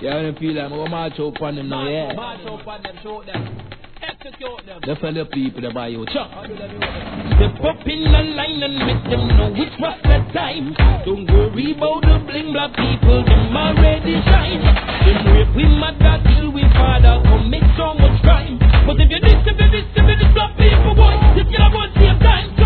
Yeah, I feel like I'm going to march up on them now, yeah. March up on them, show them. Execute them. The fellow people that buy you chop. Step up in the line and make them know it's was the time. Don't worry about the bling black people, them already shine. Them rape with mother, kill with father, come make so much crime. But if you this black people, boy, this killer won't save time.